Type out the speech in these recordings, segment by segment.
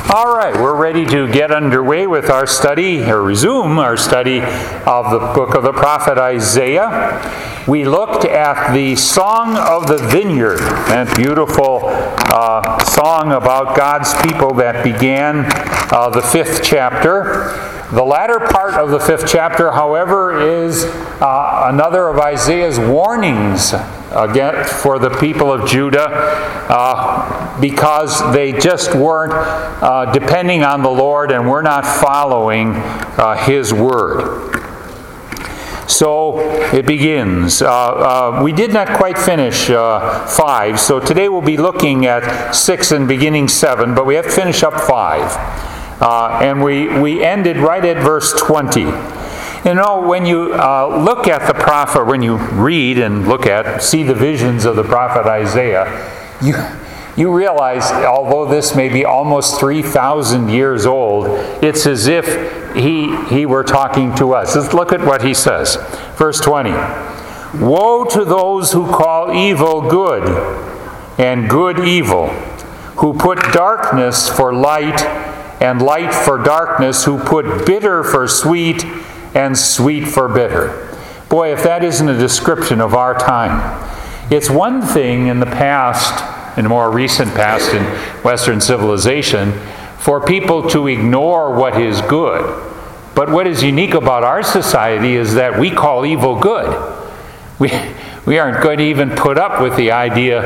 All right, we're ready to get underway with our study, or resume our study of the book of the prophet Isaiah. We looked at the Song of the Vineyard, that beautiful song about God's people that began the 5th chapter. The latter part of the 5th chapter, however, is another of Isaiah's warnings again for the people of Judah because they just weren't depending on the Lord and were not following His word. So it begins. We did not quite finish 5, so today we'll be looking at 6 and beginning 7, but we have to finish up 5. And we ended right at verse 20. You know, when you look at the prophet, when you read and see the visions of the prophet Isaiah, you realize, although this may be almost 3,000 years old, it's as if he were talking to us. Let's look at what he says. Verse 20. Woe to those who call evil good and good evil, who put darkness for light and light for darkness, who put bitter for sweet and sweet for bitter. Boy, if that isn't a description of our time. It's one thing in the past, in the more recent past in Western civilization, for people to ignore what is good. But what is unique about our society is that we call evil good. We aren't going to even put up with the idea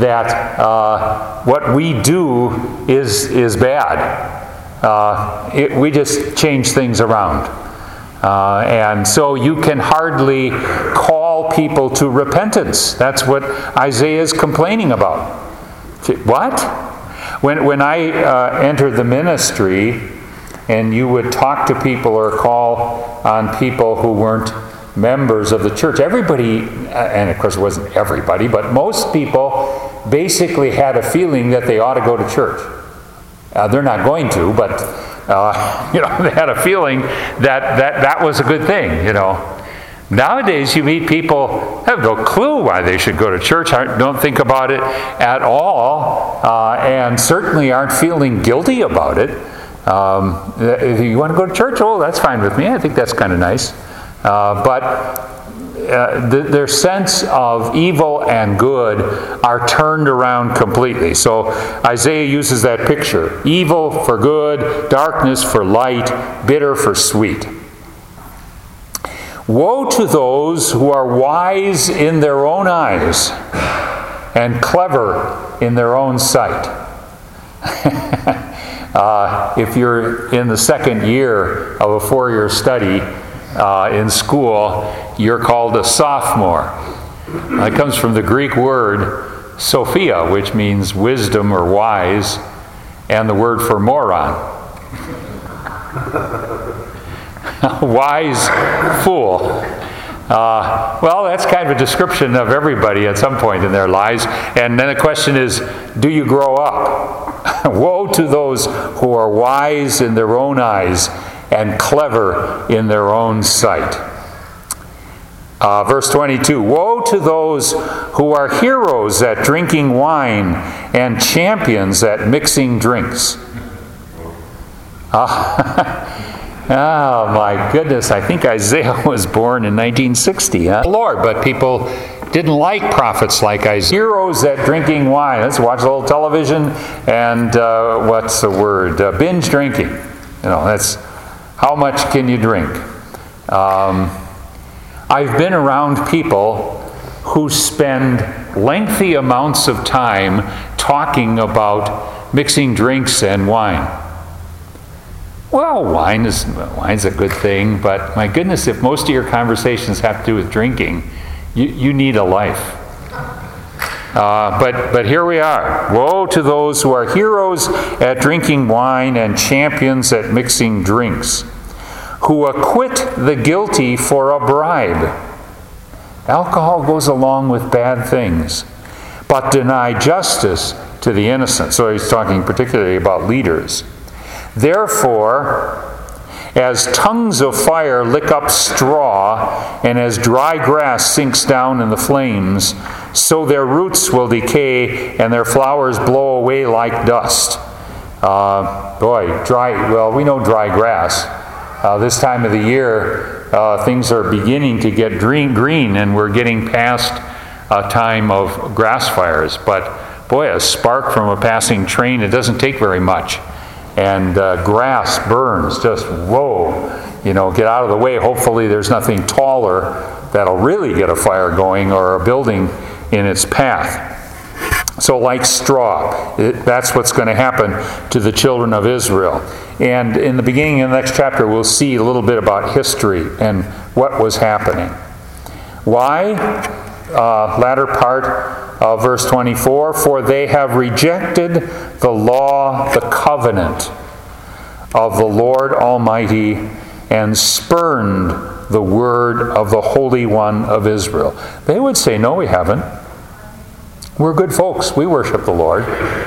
that what we do is bad. We just change things around. And so you can hardly call people to repentance. That's what Isaiah is complaining about. What? When I entered the ministry, and you would talk to people or call on people who weren't members of the church, everybody, and of course it wasn't everybody, but most people basically had a feeling that they ought to go to church. They're not going to, but they had a feeling that was a good thing. Nowadays, you meet people have no clue why they should go to church. Don't think about it at all, and certainly aren't feeling guilty about it. If you want to go to church, that's fine with me. I think that's kind of nice. But their sense of evil and good are turned around completely. So Isaiah uses that picture. Evil for good, darkness for light, bitter for sweet. Woe to those who are wise in their own eyes and clever in their own sight. If you're in the second year of a 4-year study in school, you're called a sophomore. It comes from the Greek word Sophia, which means wisdom or wise, and the word for moron. Wise fool. Well, that's kind of a description of everybody at some point in their lives. And then the question is, do you grow up? Woe to those who are wise in their own eyes and clever in their own sight. Verse 22, woe to those who are heroes at drinking wine and champions at mixing drinks. Oh my goodness, I think Isaiah was born in 1960, huh? Lord, but people didn't like prophets like Isaiah. Heroes at drinking wine. Let's watch a little television and what's the word? Binge drinking. That's how much can you drink? I've been around people who spend lengthy amounts of time talking about mixing drinks and wine. Well, wine's a good thing, but my goodness, if most of your conversations have to do with drinking, you need a life. But here we are. Woe to those who are heroes at drinking wine and champions at mixing drinks, who acquit the guilty for a bribe. Alcohol goes along with bad things, but deny justice to the innocent. So he's talking particularly about leaders. Therefore, as tongues of fire lick up straw, and as dry grass sinks down in the flames, so their roots will decay and their flowers blow away like dust. We know dry grass. This time of the year, things are beginning to get green, and we're getting past a time of grass fires. But boy, a spark from a passing train, it doesn't take very much. And grass burns, just whoa, get out of the way. Hopefully there's nothing taller that'll really get a fire going or a building in its path. So like straw, that's what's going to happen to the children of Israel. And in the beginning of the next chapter, we'll see a little bit about history and what was happening. Why? Latter part of verse 24, for they have rejected the law, the covenant of the Lord Almighty, and spurned the word of the Holy One of Israel. They would say, no, we haven't. We're good folks. We worship the Lord.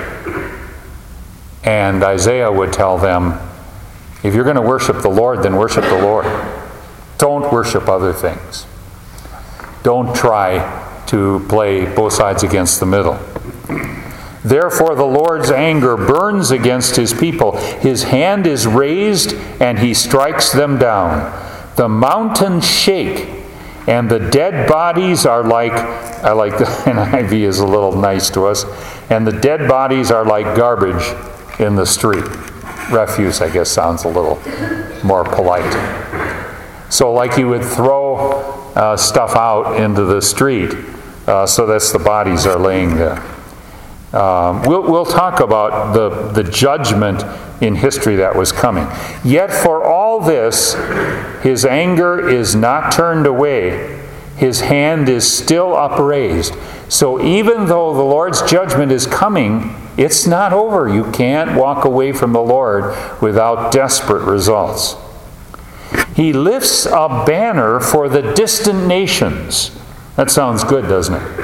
And Isaiah would tell them, if you're going to worship the Lord, then worship the Lord. Don't worship other things. Don't try to play both sides against the middle. Therefore the Lord's anger burns against his people. His hand is raised, and he strikes them down. The mountains shake, and the dead bodies are like, I like the NIV is a little nice to us, and the dead bodies are like garbage in the street. Refuse, I guess, sounds a little more polite. So like you would throw stuff out into the street, so that's the bodies are laying there. We'll talk about the judgment in history that was coming. Yet for all this, his anger is not turned away. His hand is still upraised. So even though the Lord's judgment is coming, it's not over. You can't walk away from the Lord without desperate results. He lifts a banner for the distant nations. That sounds good, doesn't it?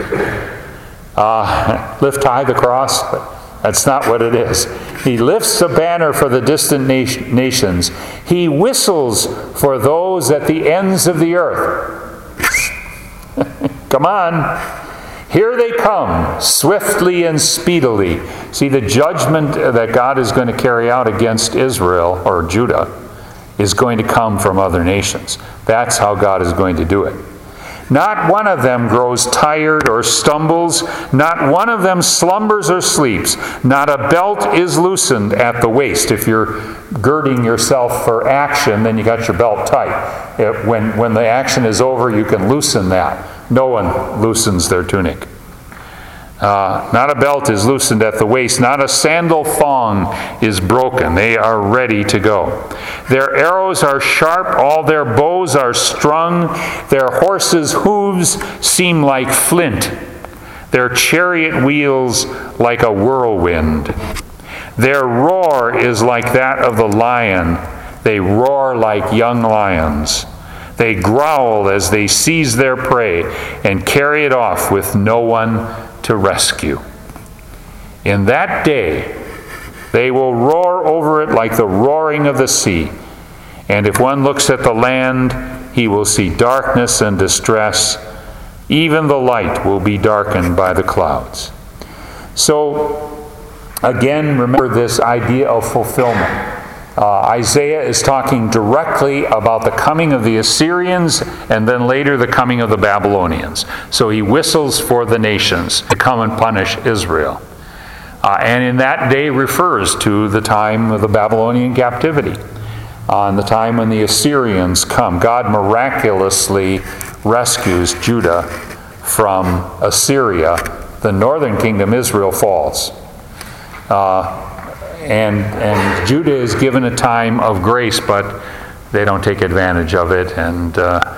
Lift high the cross, but that's not what it is. He lifts a banner for the distant nations. He whistles for those at the ends of the earth. Come on. Here they come, swiftly and speedily. See, the judgment that God is going to carry out against Israel, or Judah, is going to come from other nations. That's how God is going to do it. Not one of them grows tired or stumbles. Not one of them slumbers or sleeps. Not a belt is loosened at the waist. If you're girding yourself for action, then you got your belt tight. When the action is over, you can loosen that. No one loosens their tunic. Not a belt is loosened at the waist. Not a sandal thong is broken. They are ready to go. Their arrows are sharp. All their bows are strung. Their horses' hooves seem like flint. Their chariot wheels like a whirlwind. Their roar is like that of the lion. They roar like young lions. They growl as they seize their prey and carry it off with no one to rescue. In that day, they will roar over it like the roaring of the sea. And if one looks at the land, he will see darkness and distress. Even the light will be darkened by the clouds. So, again, remember this idea of fulfillment. Isaiah is talking directly about the coming of the Assyrians and then later the coming of the Babylonians. So he whistles for the nations to come and punish Israel. And in that day refers to the time of the Babylonian captivity. And the time when the Assyrians come. God miraculously rescues Judah from Assyria. The northern kingdom, Israel, falls. And Judah is given a time of grace, but they don't take advantage of it. And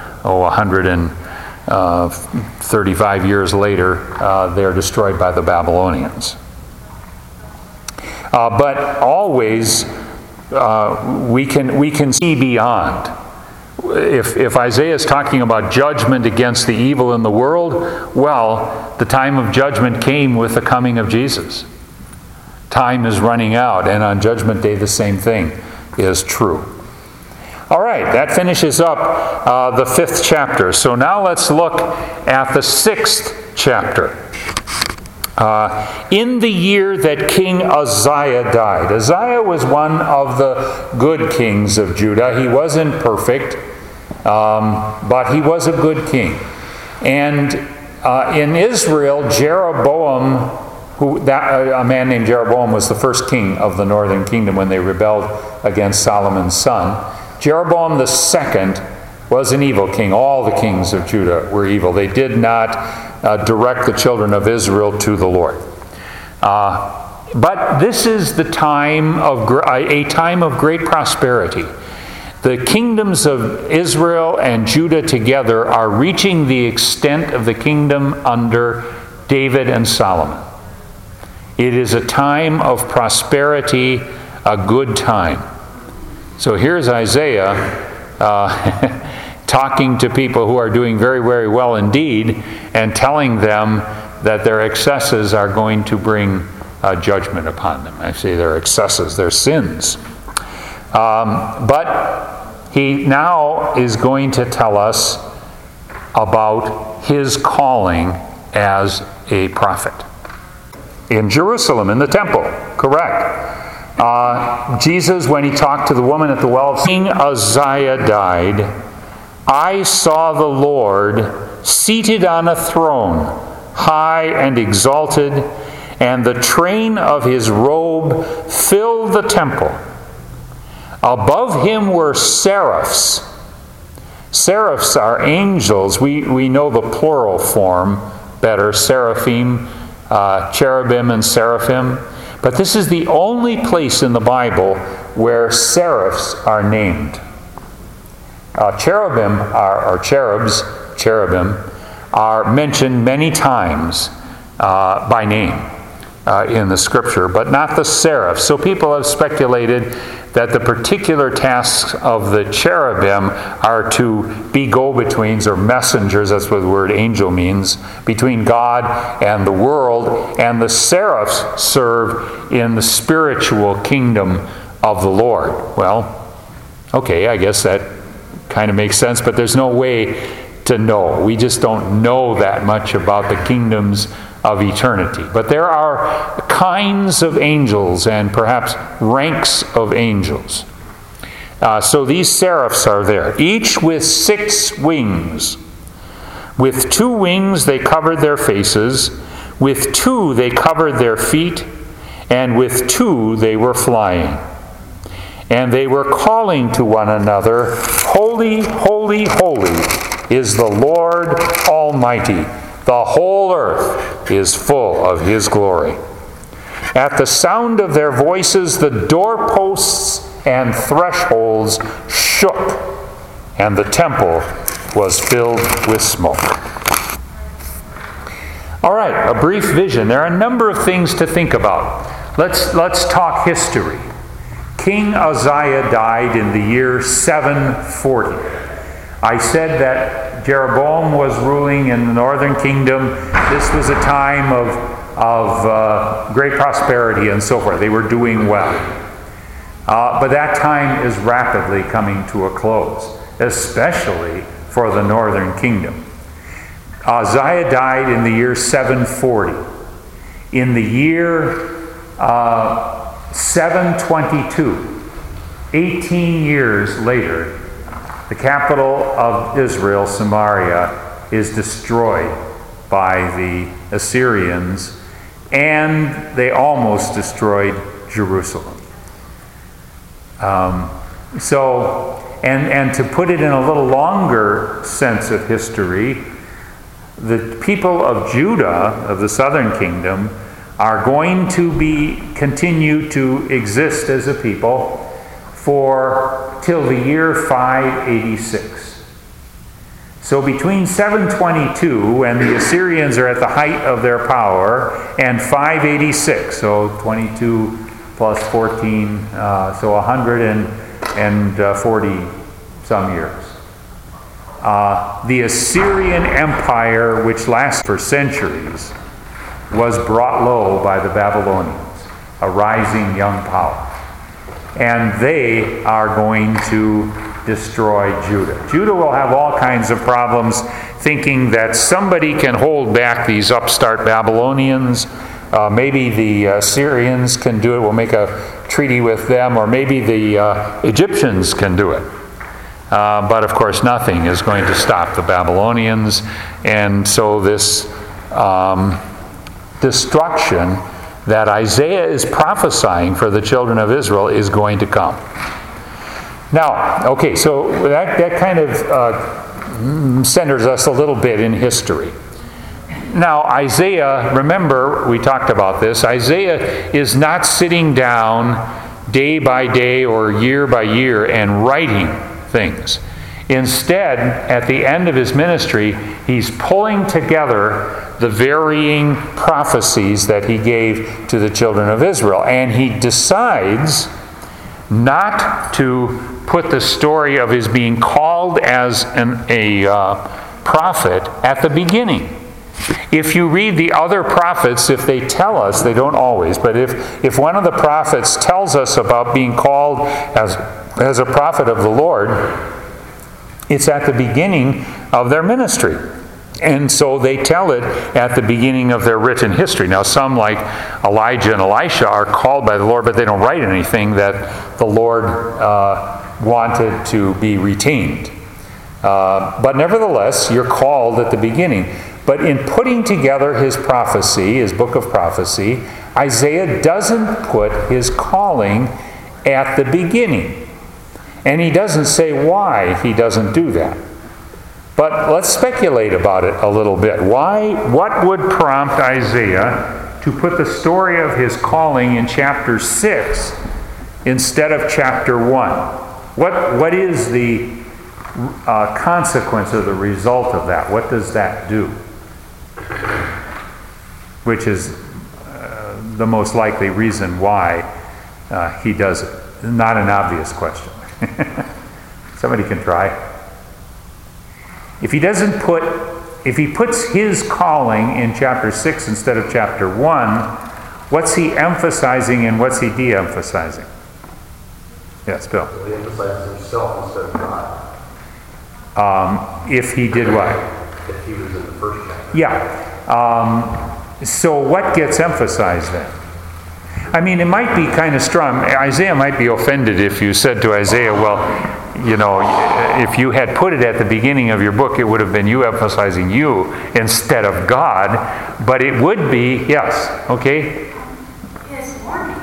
135 years later, they're destroyed by the Babylonians. But always we can see beyond. If Isaiah is talking about judgment against the evil in the world, well, the time of judgment came with the coming of Jesus. Time is running out, and on Judgment Day the same thing is true. All right, that finishes up the 5th chapter. So now let's look at the 6th chapter. in the year that King Uzziah died. Uzziah was one of the good kings of Judah. He wasn't perfect, but he was a good king. And in Israel, Jeroboam, a man named Jeroboam was the first king of the northern kingdom when they rebelled against Solomon's son. Jeroboam the second was an evil king. All the kings of Judah were evil. They did not direct the children of Israel to the Lord. But this is the time of a time of great prosperity. The kingdoms of Israel and Judah together are reaching the extent of the kingdom under David and Solomon. It is a time of prosperity, a good time. So here's Isaiah talking to people who are doing very, very well indeed, and telling them that their excesses are going to bring judgment upon them. I say their excesses, their sins. But he now is going to tell us about his calling as a prophet. In Jerusalem, in the temple, correct. Jesus, when he talked to the woman at the well, King Uzziah died. I saw the Lord seated on a throne, high and exalted, and the train of his robe filled the temple. Above him were seraphs. Seraphs are angels. We know the plural form better, seraphim, cherubim and seraphim. But this is the only place in the Bible where seraphs are named. Cherubim are mentioned many times by name in the Scripture, but not the seraphs. So people have speculated that the particular tasks of the cherubim are to be go-betweens or messengers, that's what the word angel means, between God and the world, and the seraphs serve in the spiritual kingdom of the Lord. Well, okay, I guess that kind of makes sense, but there's no way to know. We just don't know that much about the kingdoms of eternity. But there are kinds of angels and perhaps ranks of angels. So these seraphs are there, each with 6 wings. With 2 wings they covered their faces, with 2 they covered their feet, and with 2 they were flying. And they were calling to one another, Holy, holy, holy is the Lord Almighty. The whole earth is full of His glory. At the sound of their voices, the doorposts and thresholds shook, and the temple was filled with smoke. All right, a brief vision. There are a number of things to think about. Let's talk history. King Uzziah died in the year 740. I said that Jeroboam was ruling in the northern kingdom. This was a time of great prosperity and so forth. They were doing well. But that time is rapidly coming to a close, especially for the northern kingdom. Uzziah died in the year 740. In the year 722, 18 years later, the capital of Israel, Samaria, is destroyed by the Assyrians, and they almost destroyed Jerusalem. And to put it in a little longer sense of history, the people of Judah, of the southern kingdom, are going to continue to exist as a people till the year 586. So between 722, when the Assyrians are at the height of their power, and 586, so 22 plus 14, so 140 some years. The Assyrian Empire, which lasted for centuries, was brought low by the Babylonians, a rising young power. And they are going to destroy Judah. Judah will have all kinds of problems thinking that somebody can hold back these upstart Babylonians. Maybe the Assyrians can do it. We'll make a treaty with them. Or maybe the Egyptians can do it. But of course, nothing is going to stop the Babylonians. And so this destruction that Isaiah is prophesying for the children of Israel is going to come. Now, okay, so that kind of centers us a little bit in history. Now, Isaiah, remember, we talked about this, Isaiah is not sitting down day by day or year by year and writing things. Instead, at the end of his ministry, he's pulling together the varying prophecies that he gave to the children of Israel. And he decides not to put the story of his being called as a prophet at the beginning. If you read the other prophets, if they tell us, they don't always, but if one of the prophets tells us about being called as a prophet of the Lord, it's at the beginning of their ministry. And so they tell it at the beginning of their written history. Now, some like Elijah and Elisha are called by the Lord, but they don't write anything that the Lord wanted to be retained. But nevertheless, you're called at the beginning. But in putting together his prophecy, his book of prophecy, Isaiah doesn't put his calling at the beginning. And he doesn't say why he doesn't do that. But let's speculate about it a little bit. What would prompt Isaiah to put the story of his calling in chapter 6 instead of chapter 1? What is the consequence or the result of that? What does that do? Which is the most likely reason why he does it. Not an obvious question. Somebody can try. If he puts his calling in chapter 6 instead of chapter 1, what's he emphasizing and what's he de-emphasizing? Yes, Bill. He emphasizes himself instead of God. If he did what? If he was in the first chapter. Yeah. So what gets emphasized then? I mean, it might be kind of strong. Isaiah might be offended if you said to Isaiah, well, you know, if you had put it at the beginning of your book, it would have been you emphasizing you instead of God. But it would be, yes, okay? His warning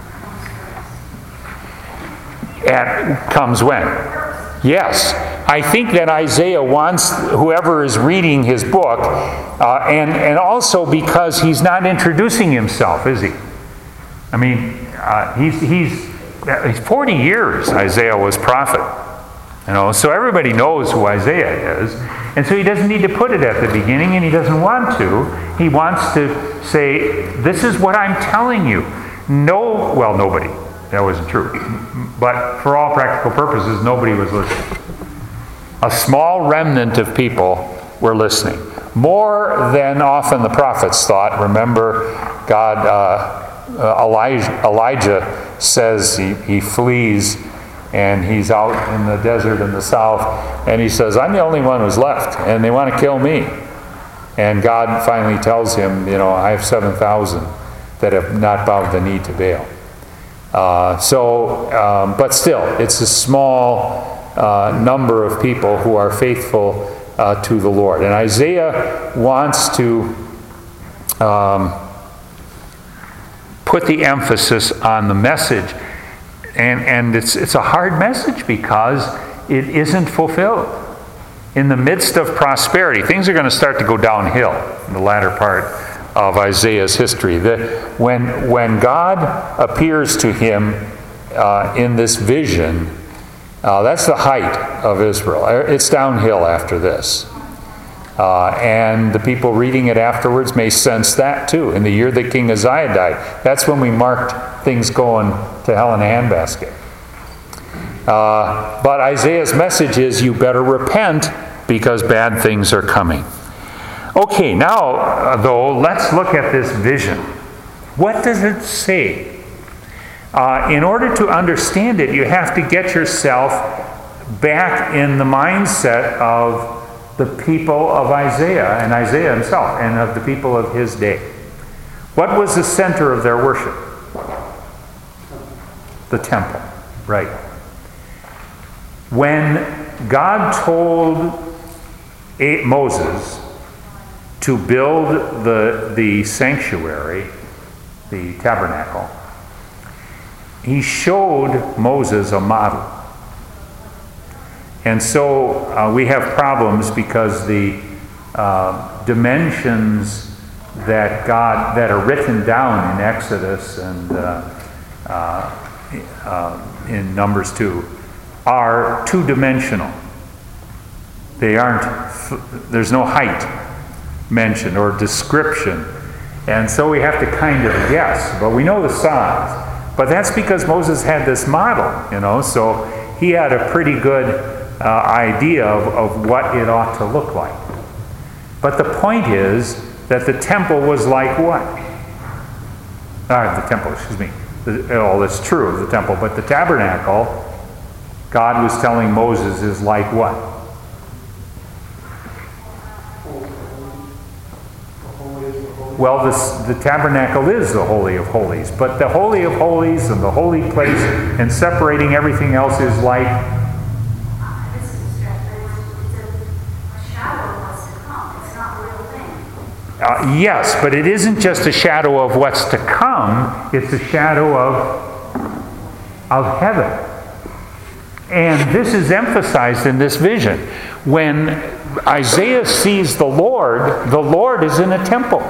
Comes when? Yes. I think that Isaiah wants whoever is reading his book, and also because he's not introducing himself, is he? I mean, he's 40 years Isaiah was prophet. You know, so everybody knows who Isaiah is. And so he doesn't need to put it at the beginning, and he doesn't want to. He wants to say, this is what I'm telling you. Nobody. That wasn't true. But for all practical purposes, nobody was listening. A small remnant of people were listening. More than often the prophets thought. Remember, Elijah says he flees, and he's out in the desert in the south, and he says, I'm the only one who's left, and they want to kill me. And God finally tells him, you know, I have 7,000 that have not bowed the knee to Baal. But still, it's a small number of people who are faithful to the Lord. And Isaiah wants to put the emphasis on the message. And it's a hard message because it isn't fulfilled. In the midst of prosperity, things are going to start to go downhill in the latter part of Isaiah's history. When God appears to him in this vision, that's the height of Israel. It's downhill after this. And the people reading it afterwards may sense that too. In the year that King Uzziah died, that's when we marked things going to hell in a handbasket. But Isaiah's message is, you better repent because bad things are coming. Okay, now, though, let's look at this vision. What does it say? In order to understand it, you have to get yourself back in the mindset of the people of Isaiah and Isaiah himself and of the people of his day. What was the center of their worship? The temple, right. When God told Moses to build the sanctuary, the tabernacle, he showed Moses a model. And so we have problems because the dimensions that are written down in Exodus and in Numbers 2 are two-dimensional. They aren't, there's no height mentioned or description. And so we have to kind of guess, but we know the size. But that's because Moses had this model, so he had a pretty good idea of what it ought to look like. But the point is that the temple was like what? That's true of the temple, but the tabernacle, God was telling Moses, is like what? Well, the tabernacle is the Holy of Holies, but the Holy of Holies and the holy place and separating everything else is like... It's a shadow of what's to come. It's not a real thing. Yes, but it isn't just a shadow of what's to come, it's a shadow of heaven. And this is emphasized in this vision. When Isaiah sees the Lord is in a temple.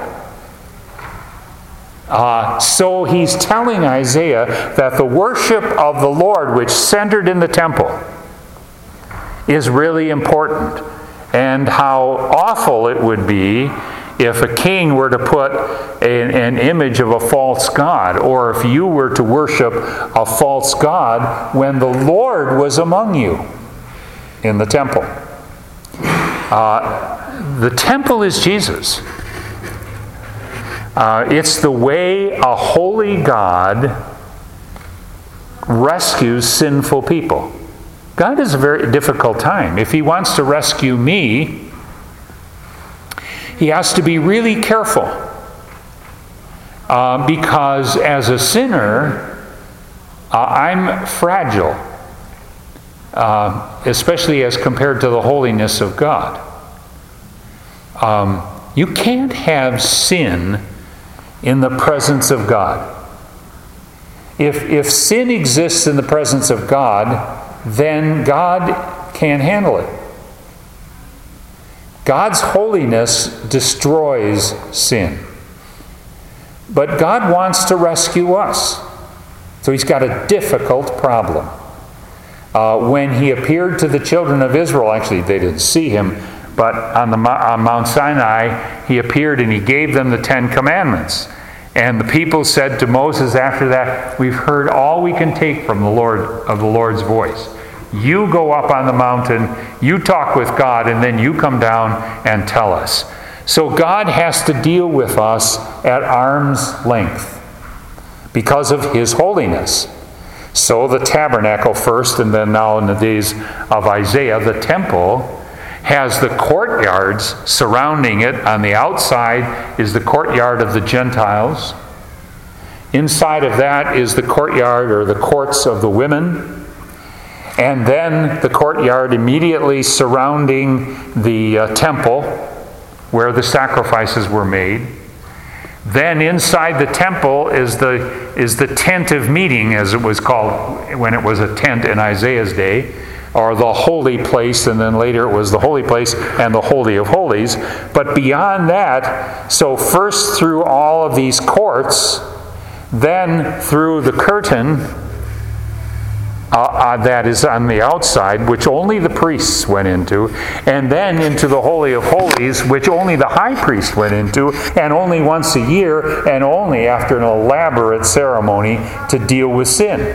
So he's telling Isaiah that the worship of the Lord, which centered in the temple, is really important. And how awful it would be if a king were to put an image of a false god, or if you were to worship a false god when the Lord was among you in the temple. The temple is Jesus. It's the way a holy God rescues sinful people. God is a very difficult time. If he wants to rescue me, he has to be really careful. Because as a sinner, I'm fragile. Especially as compared to the holiness of God. You can't have sin in the presence of God. If sin exists in the presence of God, then God can't handle it. God's holiness destroys sin. But God wants to rescue us. So he's got a difficult problem. When he appeared to the children of Israel, actually they didn't see him, but on Mount Sinai, he appeared and he gave them the 10 Commandments. And the people said to Moses after that, "We've heard all we can take from the Lord's voice. You go up on the mountain, you talk with God, and then you come down and tell us." So God has to deal with us at arm's length because of his holiness. So the tabernacle first, and then now in the days of Isaiah, the temple has the courtyards surrounding it. On the outside is the courtyard of the Gentiles. Inside of that is the courtyard or the courts of the women. And then the courtyard immediately surrounding the temple where the sacrifices were made. Then inside the temple is the tent of meeting, as it was called when it was a tent in Isaiah's day, or the holy place, and then later it was the holy place and the Holy of Holies. But beyond that, so first through all of these courts, then through the curtain that is on the outside, which only the priests went into, and then into the Holy of Holies, which only the high priest went into, and only once a year, and only after an elaborate ceremony to deal with sin.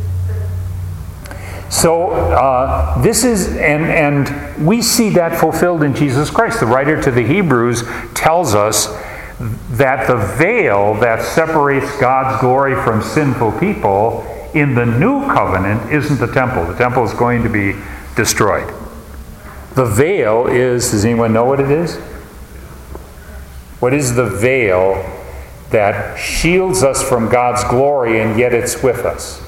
So this is, and we see that fulfilled in Jesus Christ. The writer to the Hebrews tells us that the veil that separates God's glory from sinful people in the new covenant isn't the temple. The temple is going to be destroyed. The veil is, does anyone know what it is? What is the veil that shields us from God's glory and yet it's with us?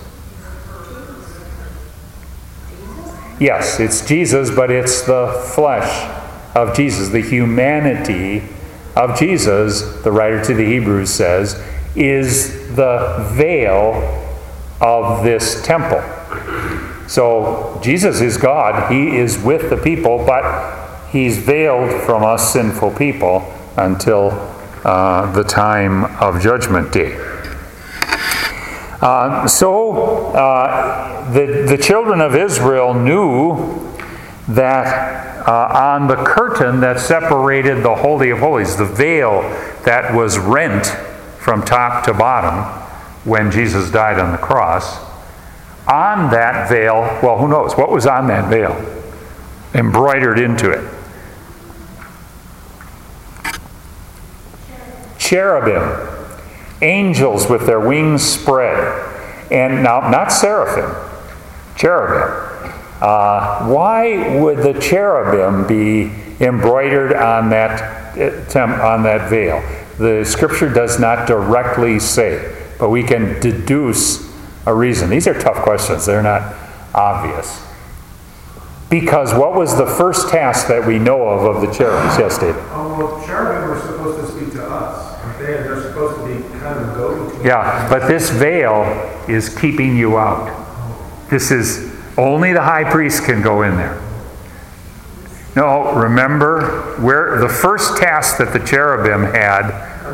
Yes, it's Jesus, but it's the flesh of Jesus, the humanity of Jesus, the writer to the Hebrews says, is the veil of this temple. So Jesus is God. He is with the people, but he's veiled from us sinful people until the time of Judgment Day. The children of Israel knew that on the curtain that separated the Holy of Holies, the veil that was rent from top to bottom when Jesus died on the cross, on that veil, well, who knows? What was on that veil? Embroidered into it. Cherubim. Angels with their wings spread. And now, not seraphim. Cherubim. Why would the cherubim be embroidered on that veil? The Scripture does not directly say, but we can deduce a reason. These are tough questions. They're not obvious. Because what was the first task that we know of the cherubims? Yes, David? Well, cherubim were supposed to speak to us. They're supposed to be kind of go-between. Yeah, but this veil is keeping you out. This is, only the high priest can go in there. No, remember, where the first task that the cherubim had,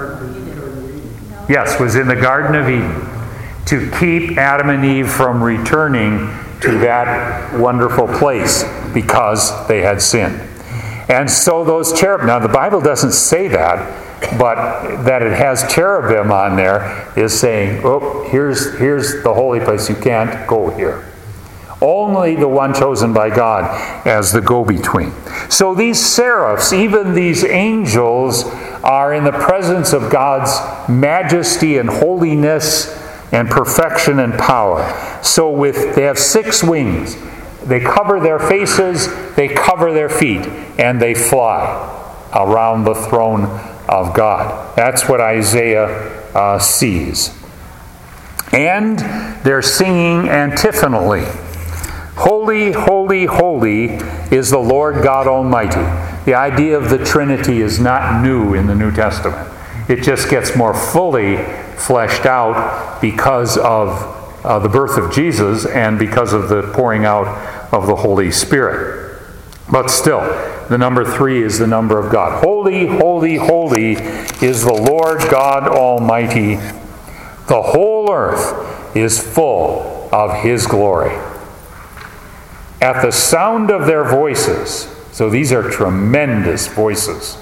yes, was in the Garden of Eden, to keep Adam and Eve from returning to that wonderful place because they had sinned. And so those cherubim, now the Bible doesn't say that, but that it has cherubim on there is saying, oh, here's the holy place, you can't go here. Only the one chosen by God as the go-between. So these seraphs, even these angels, are in the presence of God's majesty and holiness and perfection and power. So they have 6 wings. They cover their faces, they cover their feet, and they fly around the throne of God. That's what Isaiah sees. And they're singing antiphonally. Holy, holy, holy is the Lord God Almighty. The idea of the Trinity is not new in the New Testament. It just gets more fully fleshed out because of the birth of Jesus and because of the pouring out of the Holy Spirit. But still, the number 3 is the number of God. Holy, holy, holy is the Lord God Almighty. The whole earth is full of His glory. At the sound of their voices, so these are tremendous voices.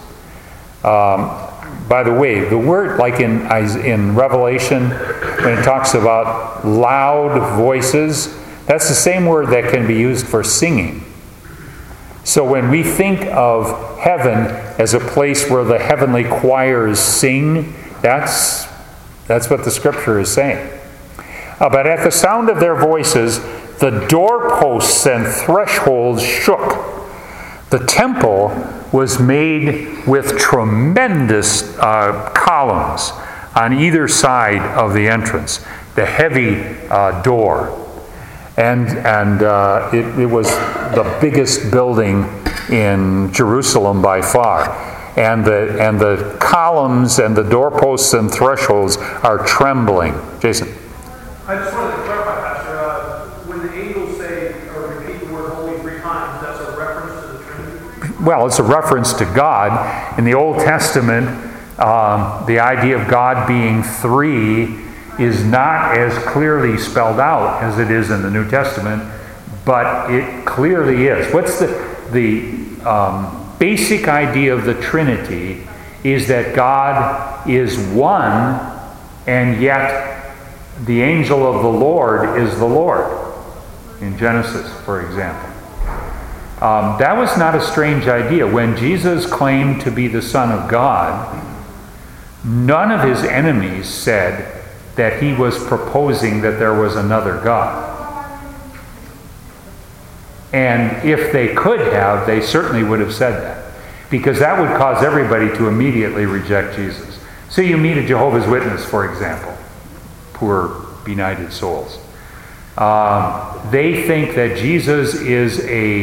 By the way, the word, like in Revelation, when it talks about loud voices, that's the same word that can be used for singing. So when we think of heaven as a place where the heavenly choirs sing, that's what the Scripture is saying. But at the sound of their voices, the doorposts and thresholds shook. The temple was made with tremendous columns on either side of the entrance. The heavy door. And it was the biggest building in Jerusalem by far. And the columns and the doorposts and thresholds are trembling. Jason? I just wanted to clarify, Pastor. When the angels say or repeat the word holy 3 times, that's a reference to the Trinity? Well, it's a reference to God. In the Old Testament, the idea of God being 3 is not as clearly spelled out as it is in the New Testament, but it clearly is. What's the basic idea of the Trinity is that God is one, and yet the angel of the Lord is the Lord. In Genesis, for example. That was not a strange idea. When Jesus claimed to be the Son of God, none of his enemies said that he was proposing that there was another God. And if they could have, they certainly would have said that. Because that would cause everybody to immediately reject Jesus. So you meet a Jehovah's Witness, for example. Poor, benighted souls. They think that Jesus is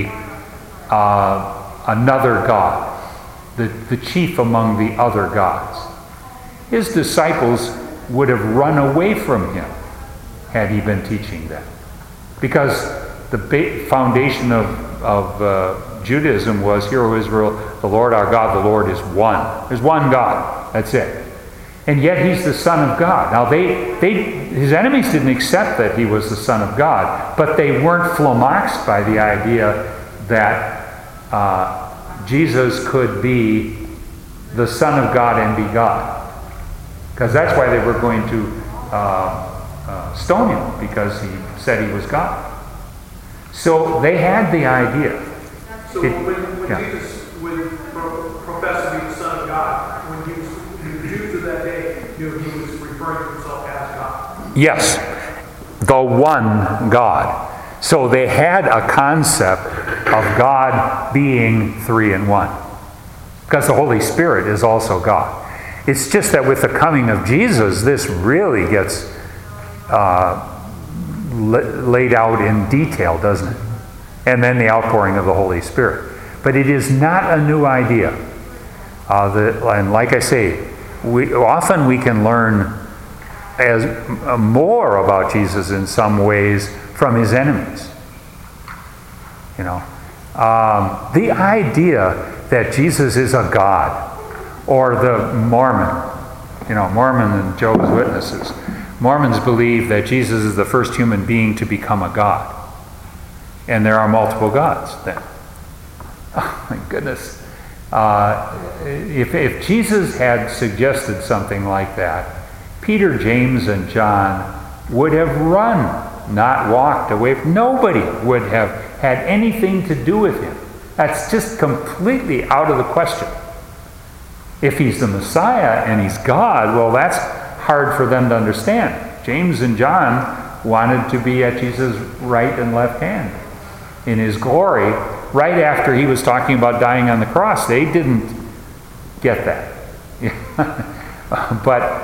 another God. The chief among the other gods. His disciples would have run away from him had he been teaching them. Because the foundation of Judaism was, "Hear, O Israel, the Lord our God, the Lord is one." There's one God. That's it. And yet he's the Son of God. Now, his enemies didn't accept that he was the Son of God, but they weren't flummoxed by the idea that Jesus could be the Son of God and be God. Because that's why they were going to stone him, because he said he was God. So they had the idea. So when Jesus would profess to be the Son of God, when the Jews of that day knew he was referring to himself as God. Yes, the one God. So they had a concept of God being three in one. Because the Holy Spirit is also God. It's just that with the coming of Jesus, this really gets laid out in detail, doesn't it? And then the outpouring of the Holy Spirit. But it is not a new idea. And like I say, often we can learn more about Jesus in some ways from his enemies. You know, the idea that Jesus is a God, or the Mormon and Jehovah's Witnesses. Mormons believe that Jesus is the first human being to become a God. And there are multiple gods then. Oh my goodness. If Jesus had suggested something like that, Peter, James, and John would have run, not walked away. Nobody would have had anything to do with him. That's just completely out of the question. If he's the Messiah and he's God, well, that's hard for them to understand. James and John wanted to be at Jesus' right and left hand in his glory right after he was talking about dying on the cross. They didn't get that. But,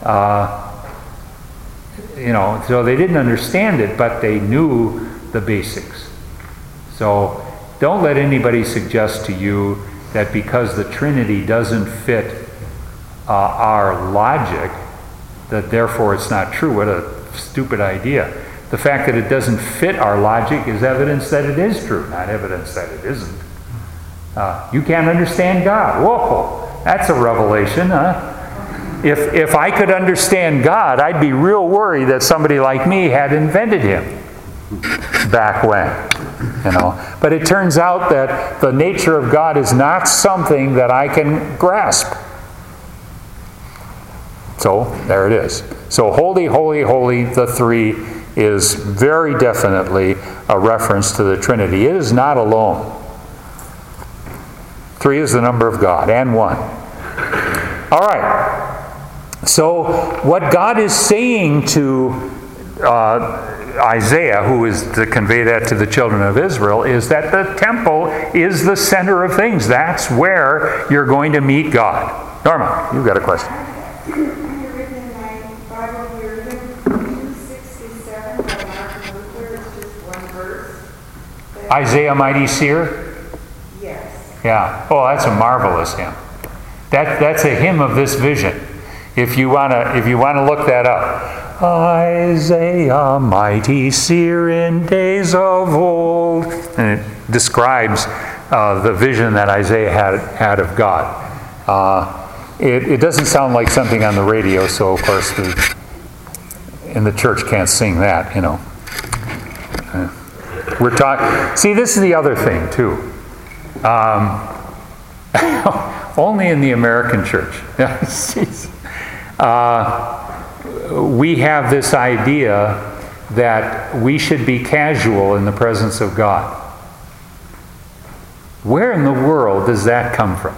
so they didn't understand it, but they knew the basics. So don't let anybody suggest to you that because the Trinity doesn't fit our logic, that therefore it's not true. What a stupid idea. The fact that it doesn't fit our logic is evidence that it is true, not evidence that it isn't. You can't understand God. Whoa, that's a revelation, huh? If I could understand God, I'd be real worried that somebody like me had invented him back when. But it turns out that the nature of God is not something that I can grasp. So, there it is. So, holy, holy, holy, the three is very definitely a reference to the Trinity. It is not alone. Three is the number of God, and one. All right. So, what God is saying to Isaiah, who is to convey that to the children of Israel, is that the temple is the center of things. That's where you're going to meet God. Norma, you've got a question. Isaiah Mighty Seer? Yes. Yeah. Oh, that's a marvelous hymn. That's a hymn of this vision. If you wanna look that up. Isaiah Mighty Seer in days of old. And it describes the vision that Isaiah had of God. It doesn't sound like something on the radio, so of course in the church can't sing that, We're talking. See, this is the other thing too. Only in the American church. We have this idea that we should be casual in the presence of God. Where in the world does that come from?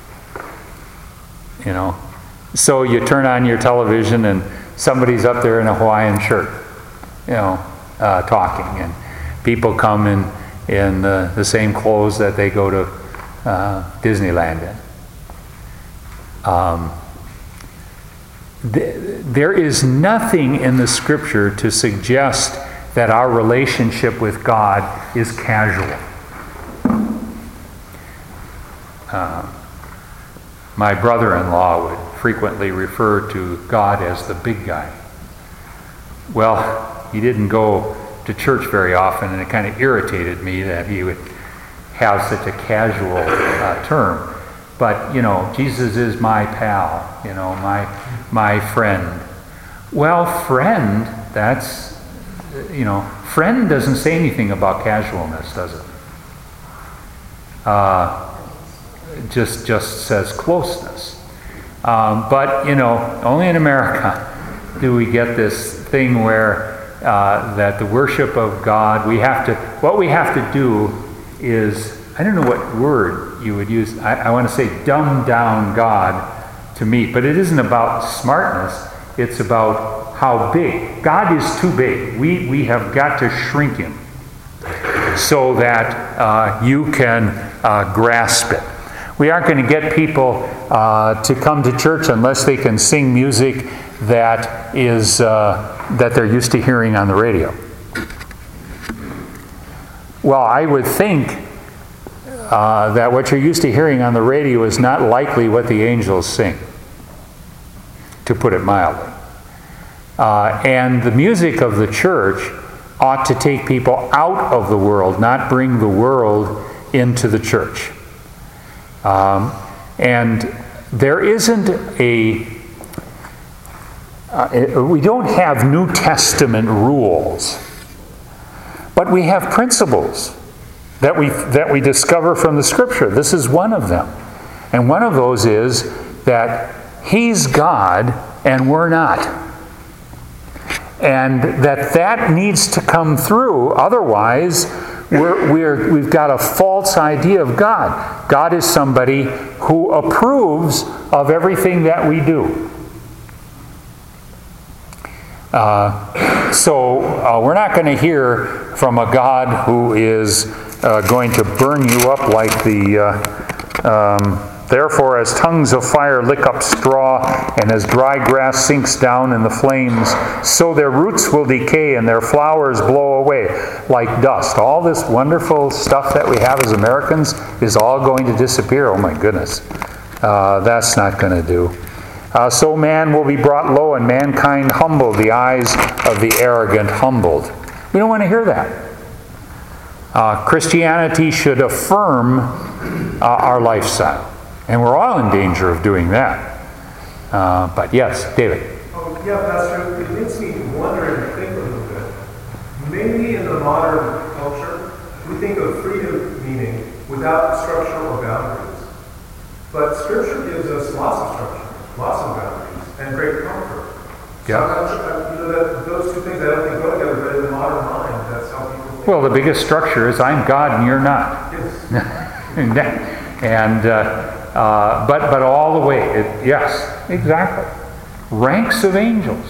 So you turn on your television and somebody's up there in a Hawaiian shirt, talking, and people come in the same clothes that they go to Disneyland in. There is nothing in the Scripture to suggest that our relationship with God is casual. My brother-in-law would frequently refer to God as the big guy. Well, he didn't go to church very often, and it kind of irritated me that he would have such a casual term. But, Jesus is my pal, my friend. Well, friend, that's, friend doesn't say anything about casualness, does it? Just says closeness. But, only in America do we get this thing where that the worship of God, what we have to do is, I don't know what word you would use, I want to say dumb down God to meet, but it isn't about smartness, it's about how big. God is too big. We have got to shrink him so that you can grasp it. We aren't going to get people to come to church unless they can sing music that they're used to hearing on the radio. Well, I would think that what you're used to hearing on the radio is not likely what the angels sing, to put it mildly. And the music of the church ought to take people out of the world, not bring the world into the church. And there isn't we don't have New Testament rules, but we have principles that we discover from the Scripture. This is one of them. And one of those is that He's God and we're not. And that needs to come through. Otherwise, we've got a false idea of God. God is somebody who approves of everything that we do. So we're not going to hear from a God who is going to burn you up like therefore as tongues of fire lick up straw, and as dry grass sinks down in the flames, so their roots will decay and their flowers blow away like dust. All this wonderful stuff that we have as Americans is all going to disappear. Oh my goodness. That's not going to do. So man will be brought low and mankind humbled, the eyes of the arrogant humbled. We don't want to hear that. Christianity should affirm our lifestyle. And we're all in danger of doing that. But yes, David. Oh, yeah, Pastor, it makes me wonder and think a little bit. Maybe in the modern culture, we think of freedom meaning without structure or boundaries. But Scripture gives us lots of structure, lots of boundaries, and great comfort. Yeah. So that those two things I don't think go together, but in the modern mind, that's how people think. Well, the biggest structure is I'm God and you're not. Yes. But all the way, yes, exactly. Ranks of angels.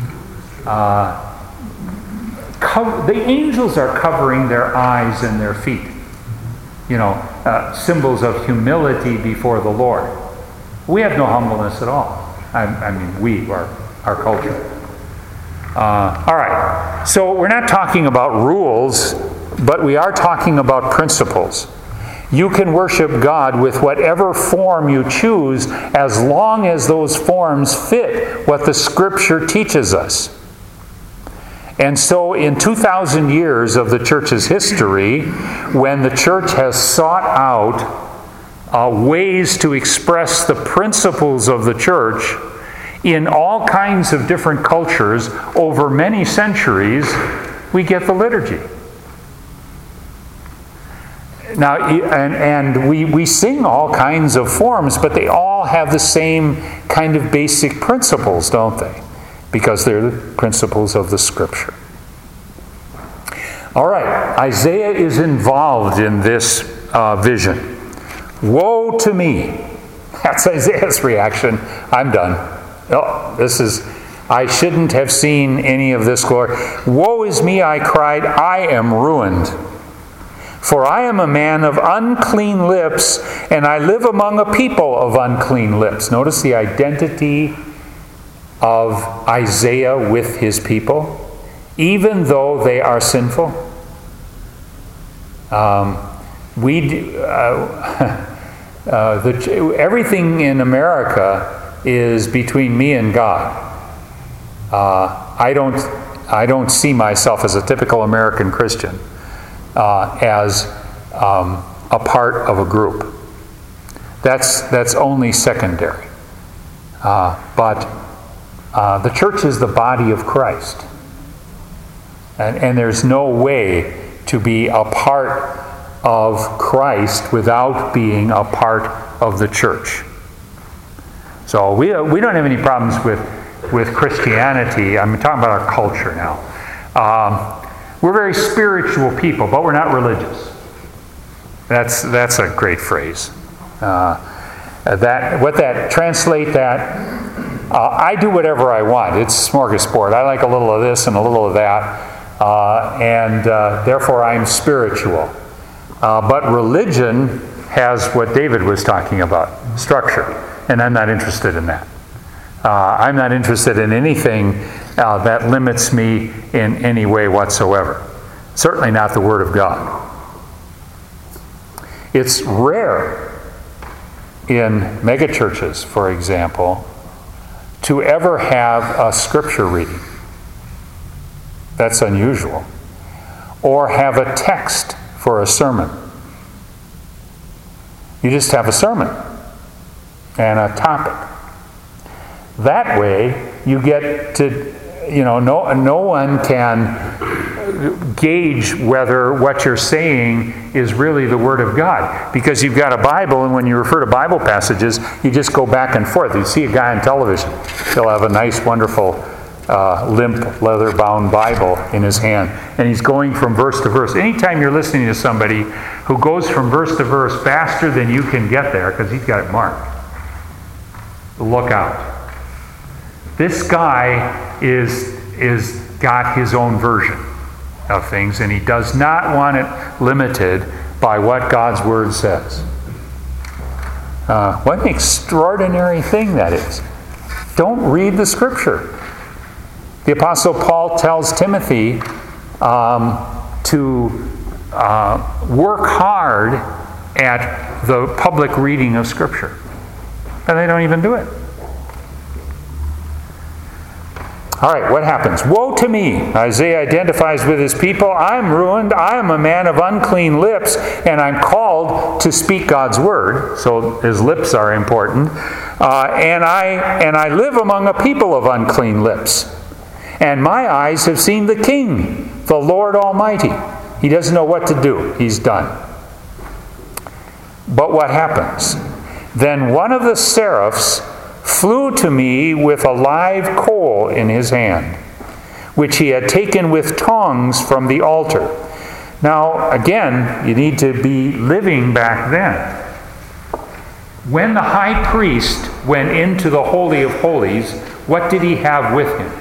The angels are covering their eyes and their feet. Symbols of humility before the Lord. We have no humbleness at all. I mean, our culture. All right. So we're not talking about rules, but we are talking about principles. You can worship God with whatever form you choose as long as those forms fit what the Scripture teaches us. And so in 2,000 years of the church's history, when the church has sought out ways to express the principles of the church in all kinds of different cultures over many centuries, we get the liturgy. Now, and we sing all kinds of forms, but they all have the same kind of basic principles, don't they? Because they're the principles of the Scripture. All right, Isaiah is involved in this vision. Woe to me. That's Isaiah's reaction. I'm done. Oh, I shouldn't have seen any of this glory. Woe is me, I cried, I am ruined. For I am a man of unclean lips, and I live among a people of unclean lips. Notice the identity of Isaiah with his people, even though they are sinful. Everything in America is between me and God. I don't see myself as a typical American Christian, as a part of a group. That's only secondary. But the church is the body of Christ. And there's no way to be a part of Christ without being a part of the church. So we don't have any problems with Christianity. I'm talking about our culture now. We're very spiritual people, but we're not religious. That's a great phrase. Translate that. I do whatever I want. It's smorgasbord. I like a little of this and a little of that, and therefore I'm spiritual. But religion has what David was talking about, structure, and I'm not interested in that. I'm not interested in anything that limits me in any way whatsoever. Certainly not the Word of God. It's rare in megachurches, for example, to ever have a scripture reading. That's unusual. Or have a text for a sermon. You just have a sermon and a topic. That way, you get to, no one can gauge whether what you're saying is really the Word of God. Because you've got a Bible, and when you refer to Bible passages, you just go back and forth. You see a guy on television. He'll have a nice, wonderful, limp, leather-bound Bible in his hand. And he's going from verse to verse. Anytime you're listening to somebody who goes from verse to verse faster than you can get there, because he's got it marked, look out. This guy is got his own version of things, and he does not want it limited by what God's Word says. What an extraordinary thing that is. Don't read the Scripture. The Apostle Paul tells Timothy to work hard at the public reading of Scripture. And they don't even do it. All right, what happens? Woe to me! Isaiah identifies with his people. I'm ruined. I'm a man of unclean lips, and I'm called to speak God's word. So his lips are important. And I live among a people of unclean lips. And my eyes have seen the King, the Lord Almighty. He doesn't know what to do. He's done. But what happens? Then one of the seraphs flew to me with a live coal in his hand, which he had taken with tongs from the altar. Now, again, you need to be living back then. When the high priest went into the Holy of Holies, what did he have with him?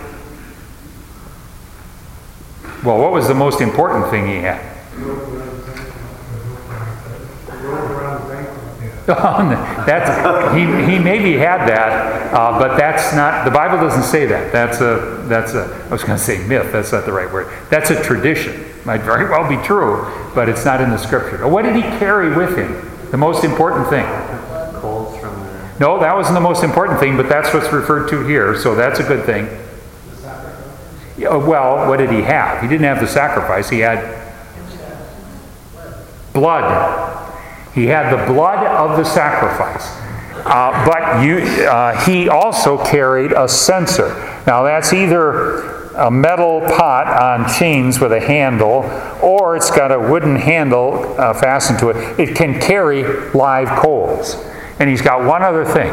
Well, what was the most important thing he had? He maybe had that, but that's not. The Bible doesn't say that. That's a. I was going to say myth. That's not the right word. That's a tradition. Might very well be true, but it's not in the Scripture. What did he carry with him? The most important thing. Coals from the... No, that wasn't the most important thing, but that's what's referred to here. So that's a good thing. Yeah, well, what did he have? He didn't have the sacrifice. He had blood. He had the blood of the sacrifice. But he also carried a censer. Now that's either a metal pot on chains with a handle, or it's got a wooden handle fastened to it. It can carry live coals. And he's got one other thing.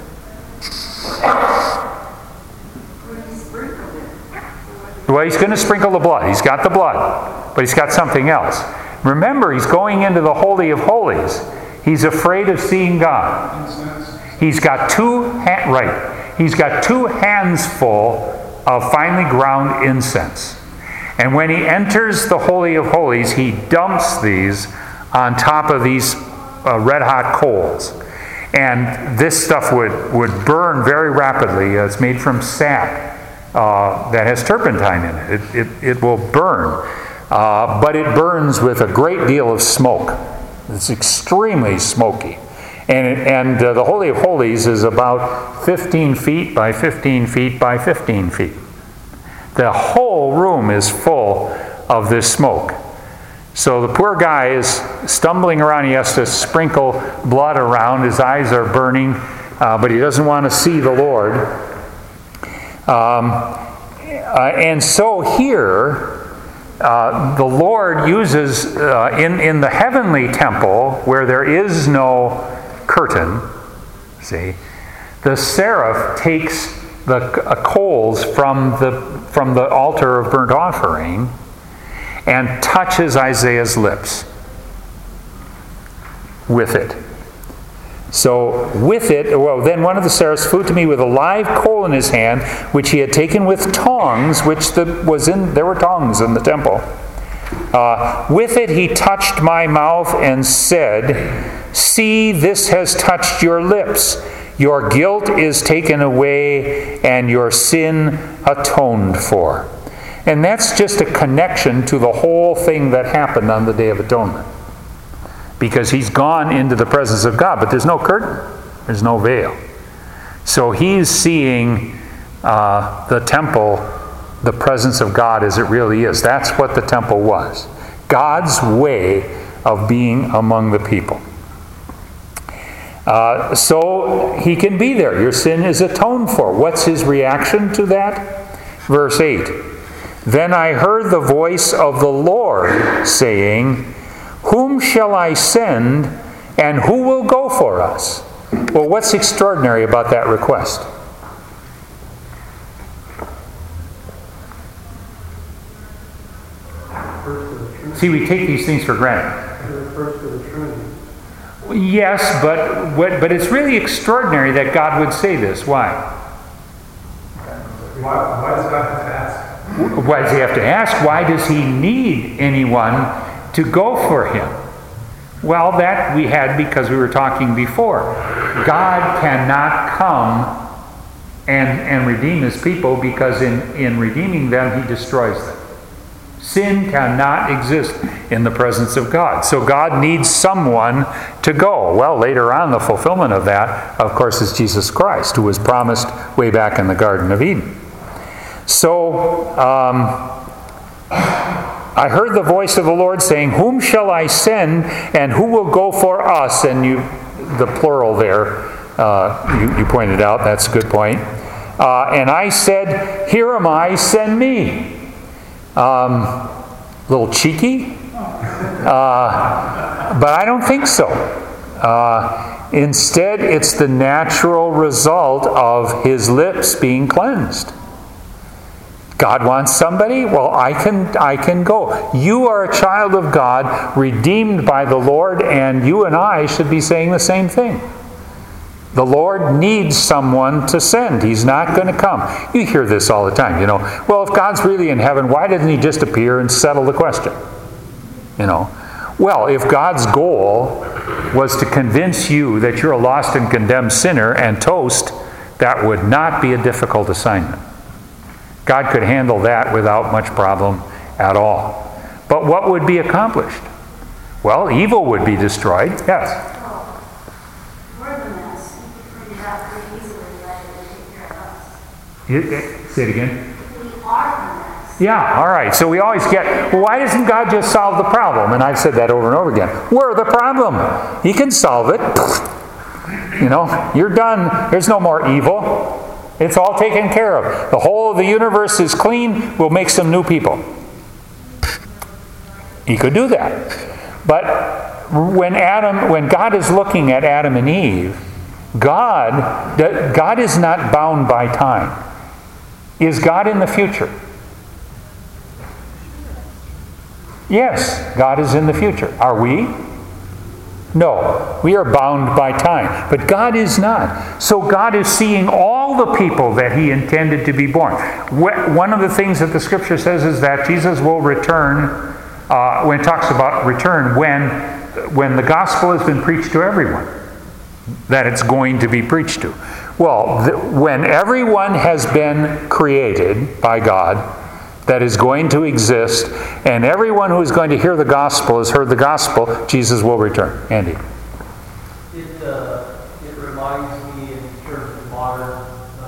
Well, he's going to sprinkle the blood. He's got the blood, but he's got something else. Remember, he's going into the Holy of Holies. He's afraid of seeing God. He's got two hands full of finely ground incense. And when he enters the Holy of Holies, he dumps these on top of these red-hot coals. And this stuff would burn very rapidly. It's made from sap that has turpentine in it. It will burn. But it burns with a great deal of smoke. It's extremely smoky. And the Holy of Holies is about 15 feet by 15 feet by 15 feet. The whole room is full of this smoke. So the poor guy is stumbling around. He has to sprinkle blood around. His eyes are burning, but he doesn't want to see the Lord. And so here, the Lord uses, in the heavenly temple, where there is no curtain, see, the seraph takes the coals from the altar of burnt offering and touches Isaiah's lips with it. So with it, well, then one of the seraphs flew to me with a live coal in his hand, which he had taken with tongs, there were tongs in the temple. With it he touched my mouth and said, "See, this has touched your lips. Your guilt is taken away and your sin atoned for." And that's just a connection to the whole thing that happened on the Day of Atonement. Because he's gone into the presence of God, but there's no curtain. There's no veil. So he's seeing the temple, the presence of God as it really is. That's what the temple was. God's way of being among the people. So he can be there. Your sin is atoned for. What's his reaction to that? Verse 8. Then I heard the voice of the Lord saying, "Whom shall I send, and who will go for us?" Well, what's extraordinary about that request? See, we take these things for granted. It refers to the Trinity. Yes, but it's really extraordinary that God would say this. Why? Why does God have to ask? Why does he have to ask? Why does he need anyone to go for him? Well, that we had because we were talking before. God cannot come and redeem his people because in redeeming them, he destroys them. Sin cannot exist in the presence of God. So God needs someone to go. Well, later on, the fulfillment of that, of course, is Jesus Christ, who was promised way back in the Garden of Eden. So, I heard the voice of the Lord saying, "Whom shall I send, and who will go for us?" And the plural there, you pointed out, that's a good point. And I said, "Here am I, send me." Little cheeky, but I don't think so. Instead, it's the natural result of his lips being cleansed. God wants somebody? Well, I can go. You are a child of God, redeemed by the Lord, and you and I should be saying the same thing. The Lord needs someone to send. He's not going to come. You hear this all the time, Well, if God's really in heaven, why doesn't he just appear and settle the question? Well, if God's goal was to convince you that you're a lost and condemned sinner and toast, that would not be a difficult assignment. God could handle that without much problem at all. But what would be accomplished? Well, evil would be destroyed. Yes? Say it again. We are the mess. Yeah, all right. So we always get, well, why doesn't God just solve the problem? And I've said that over and over again. We're the problem. He can solve it. You're done. There's no more evil. It's all taken care of. The whole of the universe is clean. We'll make some new people. He could do that. But when God is looking at Adam and Eve, God is not bound by time. Is God in the future? Yes, God is in the future. Are we? No, we are bound by time. But God is not. So God is seeing all the people that He intended to be born. One of the things that the Scripture says is that Jesus will return, when it talks about return, when the gospel has been preached to everyone, that it's going to be preached to. Well, when everyone has been created by God, that is going to exist, and everyone who is going to hear the gospel has heard the gospel, Jesus will return. Andy? It reminds me in terms of modern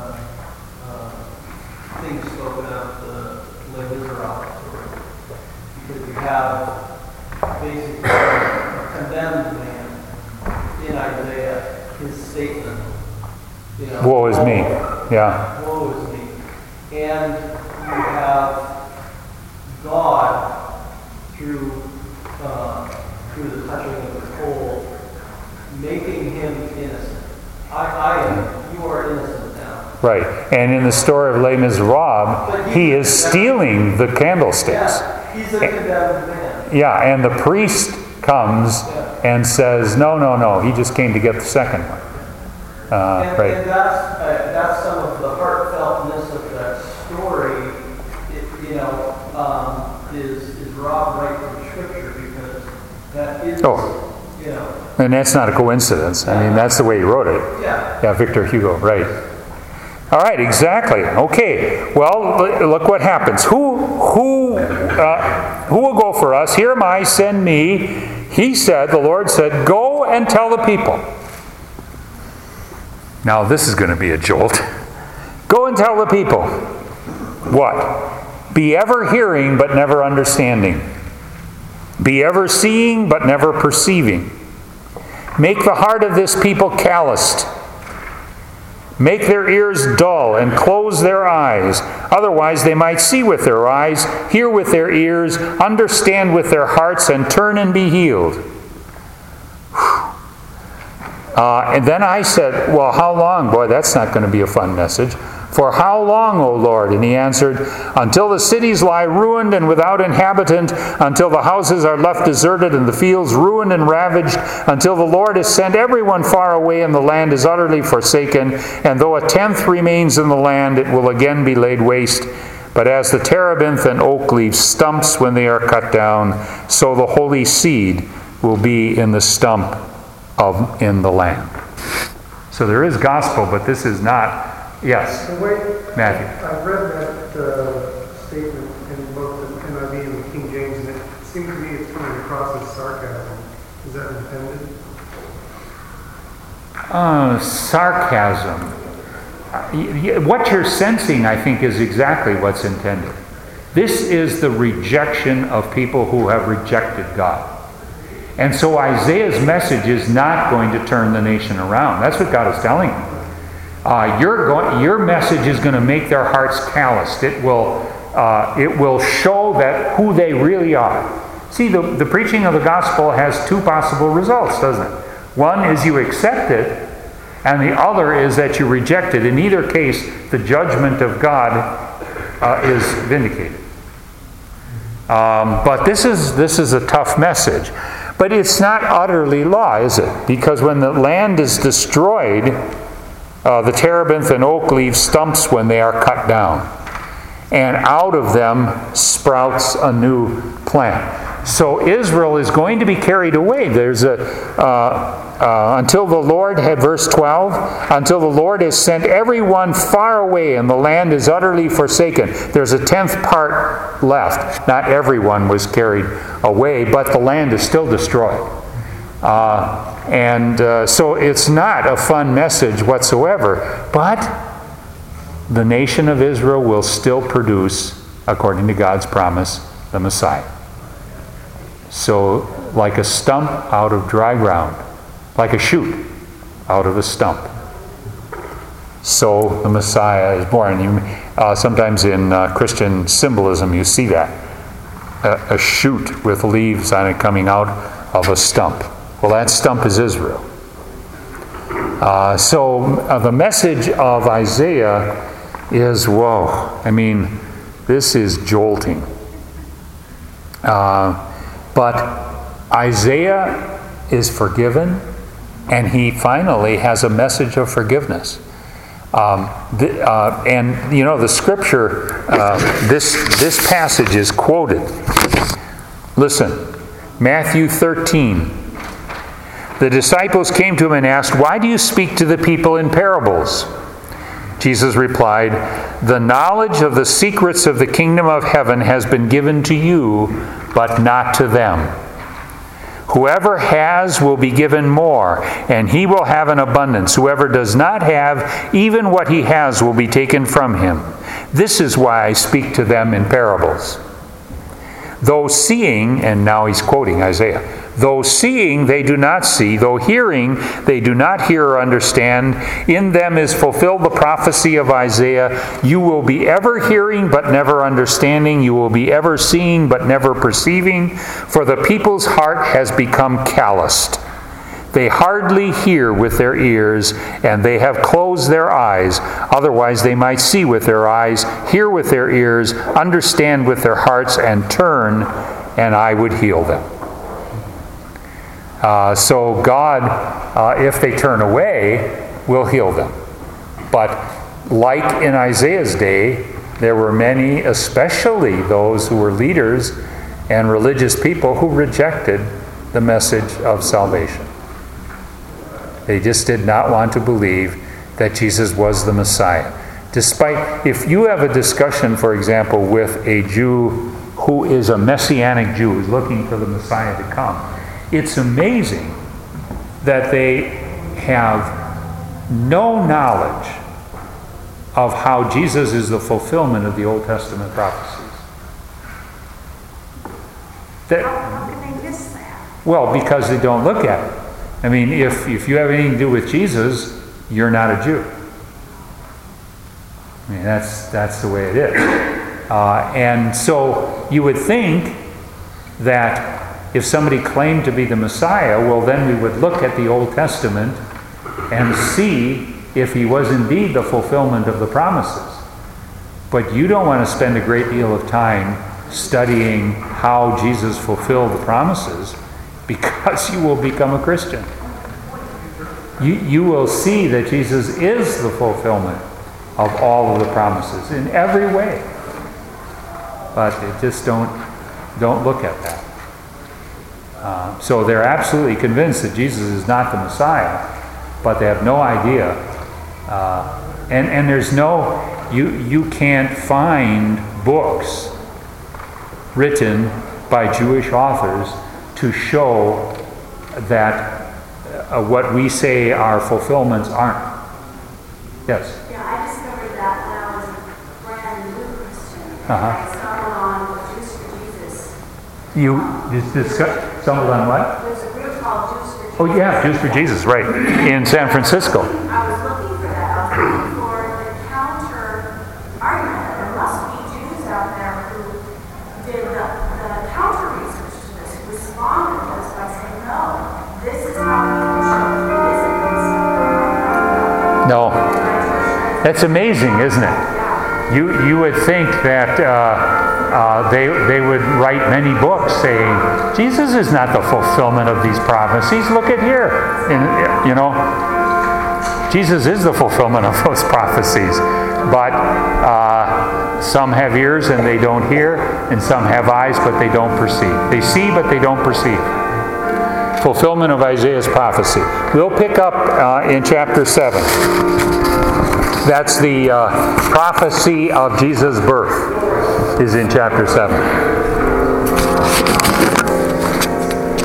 things spoken of the Les Miserables story. Because you have basically a condemned man in Isaiah, his statement, Woe is me. Yeah. Woe is me. And you have God through the touching of the coal, making him innocent. You are innocent now. Right. And in the story of Les Miserables, he is stealing the candlesticks. Yeah, he's a condemned man. Yeah, and the priest comes and says, no, he just came to get the second one. Right. And that's some of the heartfeltness of that story. Is robbed right from Scripture, because that is, And that's not a coincidence. I mean, that's the way he wrote it. Yeah, Victor Hugo, right. All right, exactly. Okay, well, look what happens. Who will go for us? Here am I, send me. He said, the Lord said, go and tell the people. Now, this is going to be a jolt. Go and tell the people. What? Be ever hearing, but never understanding. Be ever seeing, but never perceiving. Make the heart of this people calloused. Make their ears dull and close their eyes. Otherwise they might see with their eyes, hear with their ears, understand with their hearts, and turn and be healed. And then I said, well, how long? Boy, that's not going to be a fun message. For how long, O Lord? And he answered, until the cities lie ruined and without inhabitant, until the houses are left deserted and the fields ruined and ravaged, until the Lord has sent everyone far away and the land is utterly forsaken. And though a tenth remains in the land, it will again be laid waste. But as the terebinth and oak leave stumps when they are cut down, so the holy seed will be in the stump in the land. So there is gospel, but this is not. Yes, Matthew. I've read that statement in both the NIV and the King James, and it seemed to me it's coming across as sarcasm. Is that intended? Sarcasm. What you're sensing, I think, is exactly what's intended. This is the rejection of people who have rejected God. And so Isaiah's message is not going to turn the nation around. That's what God is telling him. Your message is going to make their hearts calloused. It will show that who they really are. See, the preaching of the gospel has two possible results, doesn't it? One is you accept it, and the other is that you reject it. In either case, the judgment of God is vindicated. But this is a tough message. But it's not utterly law, is it? Because when the land is destroyed, the terebinth and oak leave stumps when they are cut down. And out of them sprouts a new plant. So Israel is going to be carried away. There's until the Lord had, verse 12, until the Lord has sent everyone far away and the land is utterly forsaken. There's a tenth part left. Not everyone was carried away, but the land is still destroyed. So it's not a fun message whatsoever, but the nation of Israel will still produce, according to God's promise, the Messiah. So, like a stump out of dry ground, like a shoot out of a stump, so the Messiah is born. Sometimes in Christian symbolism you see that. A shoot with leaves on it coming out of a stump. Well, that stump is Israel. So the message of Isaiah is, whoa. I mean, this is jolting. But Isaiah is forgiven, and he finally has a message of forgiveness. And you know, the scripture, this passage is quoted. Listen, Matthew 13. The disciples came to him and asked, "Why do you speak to the people in parables?" Jesus replied, "The knowledge of the secrets of the kingdom of heaven has been given to you, but not to them. Whoever has will be given more, and he will have an abundance. Whoever does not have, even what he has will be taken from him. This is why I speak to them in parables. Though seeing," and now he's quoting Isaiah, "though seeing they do not see, though hearing they do not hear or understand, in them is fulfilled the prophecy of Isaiah, you will be ever hearing but never understanding, you will be ever seeing but never perceiving, for the people's heart has become calloused. They hardly hear with their ears, and they have closed their eyes. Otherwise they might see with their eyes, hear with their ears, understand with their hearts, and turn, and I would heal them." So God, if they turn away, will heal them. But like in Isaiah's day, there were many, especially those who were leaders and religious people, who rejected the message of salvation. They just did not want to believe that Jesus was the Messiah. Despite, if you have a discussion, for example, with a Jew who is a Messianic Jew, who's looking for the Messiah to come, it's amazing that they have no knowledge of how Jesus is the fulfillment of the Old Testament prophecies. How can they miss that? Well, because they don't look at it. I mean, if you have anything to do with Jesus, you're not a Jew. I mean, that's the way it is. And so you would think that if somebody claimed to be the Messiah, well, then we would look at the Old Testament and see if he was indeed the fulfillment of the promises. But you don't want to spend a great deal of time studying how Jesus fulfilled the promises, because you will become a Christian. You will see that Jesus is the fulfillment of all of the promises in every way. But they just don't look at that. So they're absolutely convinced that Jesus is not the Messiah, but they have no idea. And there's no, you can't find books written by Jewish authors to show that what we say are fulfillments aren't. Yes? Yeah, I discovered that when I was a brand new Christian. Uh-huh. I stumbled on Jews for Jesus. You stumbled on what? There's a group called Jews for Jesus. Oh yeah, Jews for Jesus, right, in San Francisco. I was looking for that. I was looking for the counter argument. There must be Jews out there who did the counter research to this, who responded to this by saying, no, this is how people should visit this. No. That's amazing, isn't it? You would think that they would write many books saying, Jesus is not the fulfillment of these prophecies. Look at here. And, Jesus is the fulfillment of those prophecies. But some have ears and they don't hear, and some have eyes but they don't perceive. They see but they don't perceive. Fulfillment of Isaiah's prophecy. We'll pick up in chapter 7. That's the prophecy of Jesus' birth is in chapter 7.